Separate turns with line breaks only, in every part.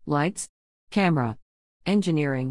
Lights, camera, engineering.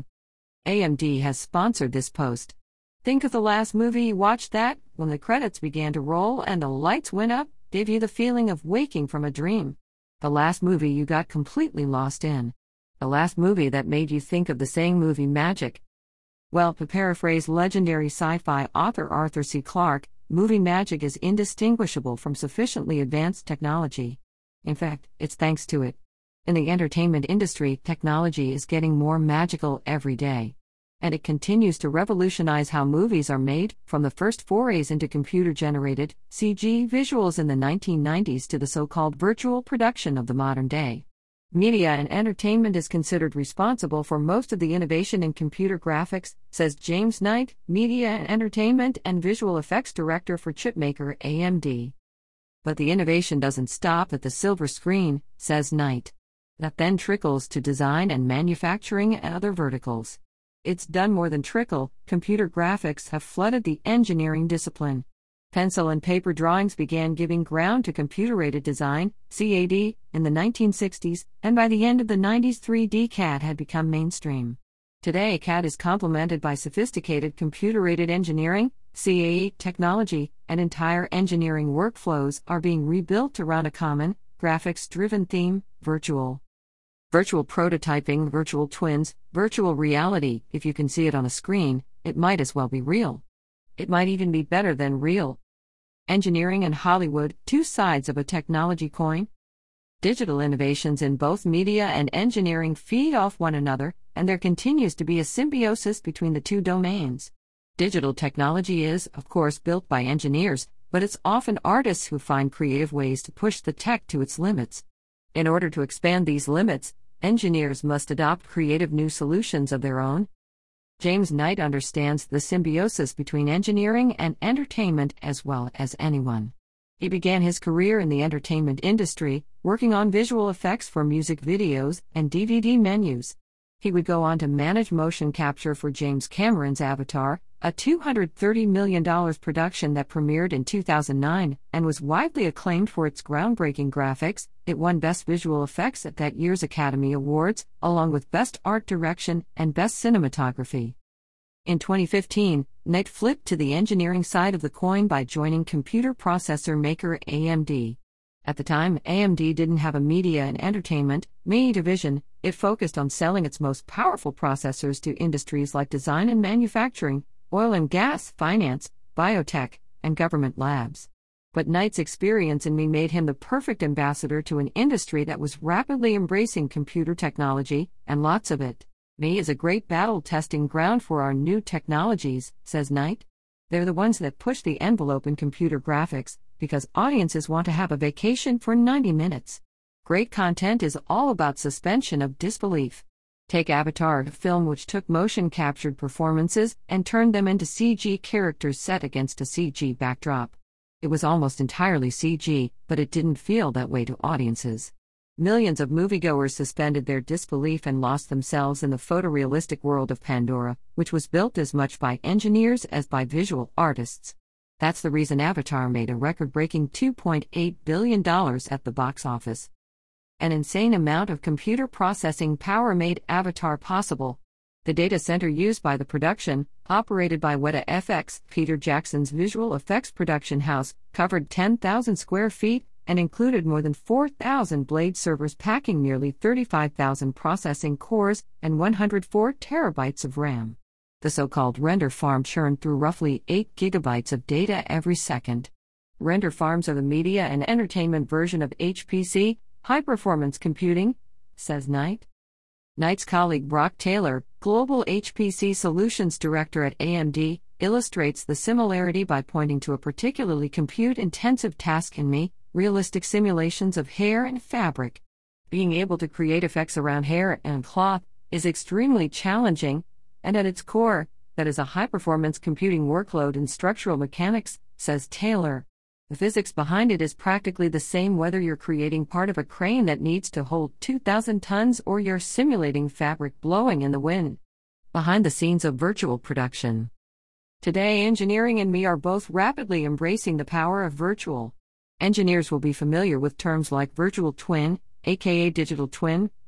AMD has sponsored this post. Think of the last movie you watched that, when the credits began to roll and the lights went up, gave you the feeling of waking from a dream. The last movie you got completely lost in. The last movie that made you think of the saying movie magic. Well, to paraphrase legendary sci-fi author Arthur C. Clarke, movie magic is indistinguishable from sufficiently advanced technology. In fact, it's thanks to it. In the entertainment industry, technology is getting more magical every day. And it continues to revolutionize how movies are made, from the first forays into computer-generated, CG visuals in the 1990s to the so-called virtual production of the modern day. Media and entertainment is considered responsible for most of the innovation in computer graphics, says James Knight, Media and Entertainment and Visual Effects Director for chipmaker AMD. But the innovation doesn't stop at the silver screen, says Knight. That then trickles to design and manufacturing and other verticals. It's done more than trickle. Computer graphics have flooded the engineering discipline. Pencil and paper drawings began giving ground to computer-aided design, CAD, in the 1960s, and by the end of the 90s 3D CAD had become mainstream. Today CAD is complemented by sophisticated computer-aided engineering, CAE technology, and entire engineering workflows are being rebuilt around a common, graphics-driven theme: virtual. Virtual prototyping, virtual twins, virtual reality. If you can see it on a screen, it might as well be real. It might even be better than real. Engineering and Hollywood, two sides of a technology coin. Digital innovations in both media and engineering feed off one another, and there continues to be a symbiosis between the two domains. Digital technology is, of course, built by engineers, but it's often artists who find creative ways to push the tech to its limits. In order to expand these limits, engineers must adopt creative new solutions of their own. James Knight understands the symbiosis between engineering and entertainment as well as anyone. He began his career in the entertainment industry, working on visual effects for music videos and DVD menus. He would go on to manage motion capture for James Cameron's Avatar, a $230 million production that premiered in 2009 and was widely acclaimed for its groundbreaking graphics. It won Best Visual Effects at that year's Academy Awards, along with Best Art Direction and Best Cinematography. In 2015, Knight flipped to the engineering side of the coin by joining computer processor maker AMD. At the time, AMD didn't have a media and entertainment division. It focused on selling its most powerful processors to industries like design and manufacturing, oil and gas, finance, biotech, and government labs. But Knight's experience in made him the perfect ambassador to an industry that was rapidly embracing computer technology, and lots of it. Is a great battle testing ground for our new technologies, says Knight. They're the ones that push the envelope in computer graphics, because audiences want to have a vacation for 90 minutes. Great content is all about suspension of disbelief. Take Avatar, a film which took motion-captured performances and turned them into CG characters set against a CG backdrop. It was almost entirely CG, but it didn't feel that way to audiences. Millions of moviegoers suspended their disbelief and lost themselves in the photorealistic world of Pandora, which was built as much by engineers as by visual artists. That's the reason Avatar made a record-breaking $2.8 billion at the box office. An insane amount of computer processing power made Avatar possible. The data center used by the production, operated by Weta FX, Peter Jackson's visual effects production house, covered 10,000 square feet and included more than 4,000 blade servers packing nearly 35,000 processing cores and 104 terabytes of RAM. The so-called render farm churned through roughly 8 gigabytes of data every second. Render farms are the media and entertainment version of HPC, high-performance computing, says Knight. Knight's colleague Brock Taylor, Global HPC Solutions Director at AMD, illustrates the similarity by pointing to a particularly compute-intensive task in realistic simulations of hair and fabric. Being able to create effects around hair and cloth is extremely challenging, and at its core, that is a high-performance computing workload in structural mechanics, says Taylor. The physics behind it is practically the same whether you're creating part of a crane that needs to hold 2,000 tons or you're simulating fabric blowing in the wind. Behind the scenes of virtual production. Today, engineering and me are both rapidly embracing the power of virtual. Engineers will be familiar with terms like virtual twin, aka digital twin,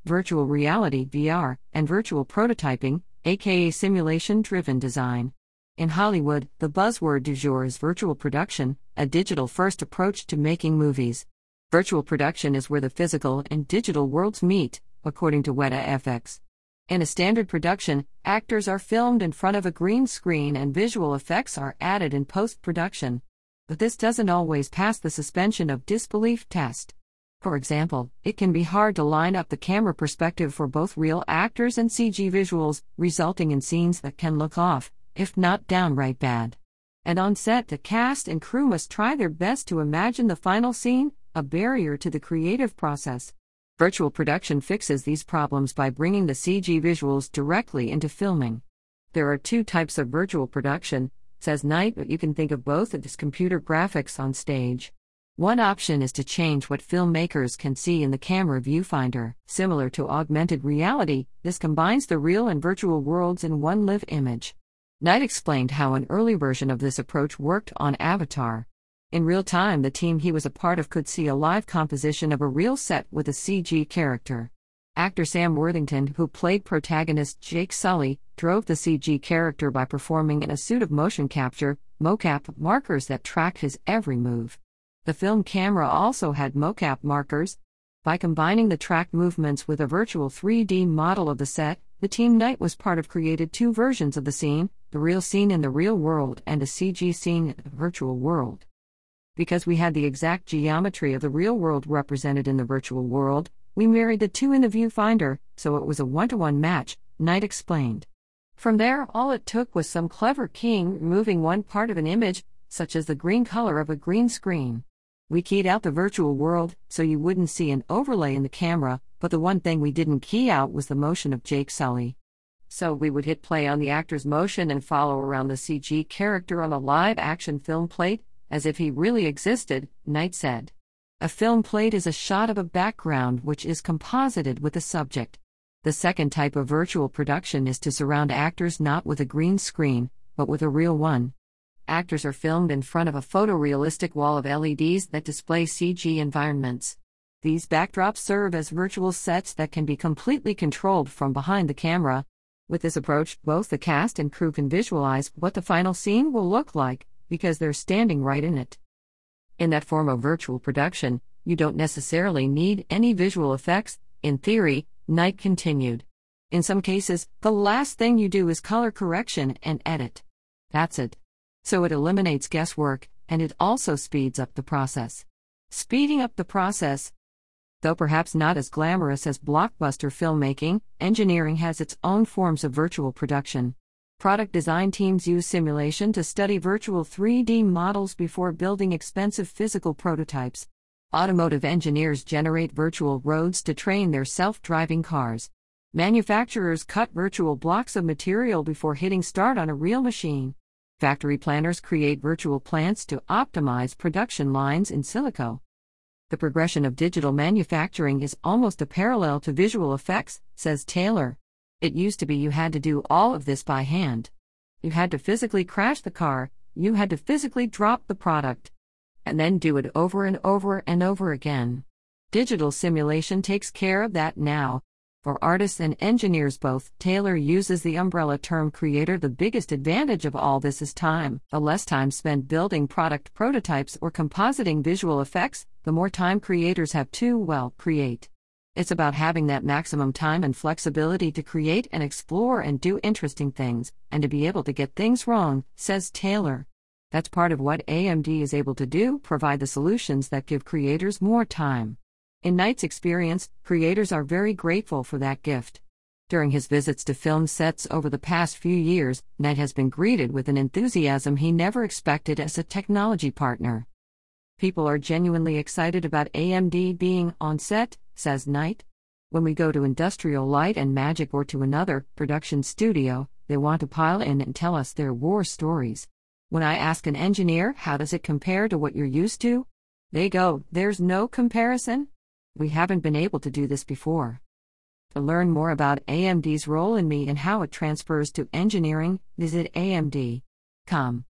virtual reality (VR), and virtual prototyping, aka simulation-driven design. In Hollywood, the buzzword du jour is virtual production, a digital-first approach to making movies. Virtual production is where the physical and digital worlds meet, according to Weta FX. In a standard production, actors are filmed in front of a green screen and visual effects are added in post-production. But this doesn't always pass the suspension of disbelief test. For example, it can be hard to line up the camera perspective for both real actors and CG visuals, resulting in scenes that can look off, if not downright bad. And on set, the cast and crew must try their best to imagine the final scene, a barrier to the creative process. Virtual production fixes these problems by bringing the CG visuals directly into filming. There are two types of virtual production, says Knight, but you can think of both as computer graphics on stage. One option is to change what filmmakers can see in the camera viewfinder. Similar to augmented reality, this combines the real and virtual worlds in one live image. Knight explained how an early version of this approach worked on Avatar. In real time, the team he was a part of could see a live composition of a real set with a CG character. Actor Sam Worthington, who played protagonist Jake Sully, drove the CG character by performing in a suit of motion capture, mocap markers that tracked his every move. The film camera also had mocap markers. By combining the tracked movements with a virtual 3D model of the set, the team Knight was part of created two versions of the scene, the real scene in the real world and a CG scene in the virtual world. Because we had the exact geometry of the real world represented in the virtual world, we married the two in the viewfinder, so it was a one-to-one match, Knight explained. From there, all it took was some clever keying, removing one part of an image, such as the green color of a green screen. We keyed out the virtual world, so you wouldn't see an overlay in the camera, but the one thing we didn't key out was the motion of Jake Sully. So we would hit play on the actor's motion and follow around the CG character on a live-action film plate, as if he really existed, Knight said. A film plate is a shot of a background which is composited with the subject. The second type of virtual production is to surround actors not with a green screen, but with a real one. Actors are filmed in front of a photorealistic wall of LEDs that display CG environments. These backdrops serve as virtual sets that can be completely controlled from behind the camera. With this approach, both the cast and crew can visualize what the final scene will look like, because they're standing right in it. In that form of virtual production, you don't necessarily need any visual effects, in theory, Knight continued. In some cases, the last thing you do is color correction and edit. That's it. So it eliminates guesswork, and it also speeds up the process. Speeding up the process. Though perhaps not as glamorous as blockbuster filmmaking, engineering has its own forms of virtual production. Product design teams use simulation to study virtual 3D models before building expensive physical prototypes. Automotive engineers generate virtual roads to train their self-driving cars. Manufacturers cut virtual blocks of material before hitting start on a real machine. Factory planners create virtual plants to optimize production lines in silico. The progression of digital manufacturing is almost a parallel to visual effects, says Taylor. It used to be you had to do all of this by hand. You had to physically crash the car, you had to physically drop the product, and then do it over and over and over again. Digital simulation takes care of that now. For artists and engineers both, Taylor uses the umbrella term creator. The biggest advantage of all this is time. The less time spent building product prototypes or compositing visual effects, the more time creators have to, create. It's about having that maximum time and flexibility to create and explore and do interesting things, and to be able to get things wrong, says Taylor. That's part of what AMD is able to do, provide the solutions that give creators more time. In Knight's experience, creators are very grateful for that gift. During his visits to film sets over the past few years, Knight has been greeted with an enthusiasm he never expected as a technology partner. People are genuinely excited about AMD being on set, says Knight. When we go to Industrial Light and Magic or to another production studio, they want to pile in and tell us their war stories. When I ask an engineer, how does it compare to what you're used to? They go, there's no comparison. We haven't been able to do this before. To learn more about AMD's role in me and how it transfers to engineering, visit AMD.com.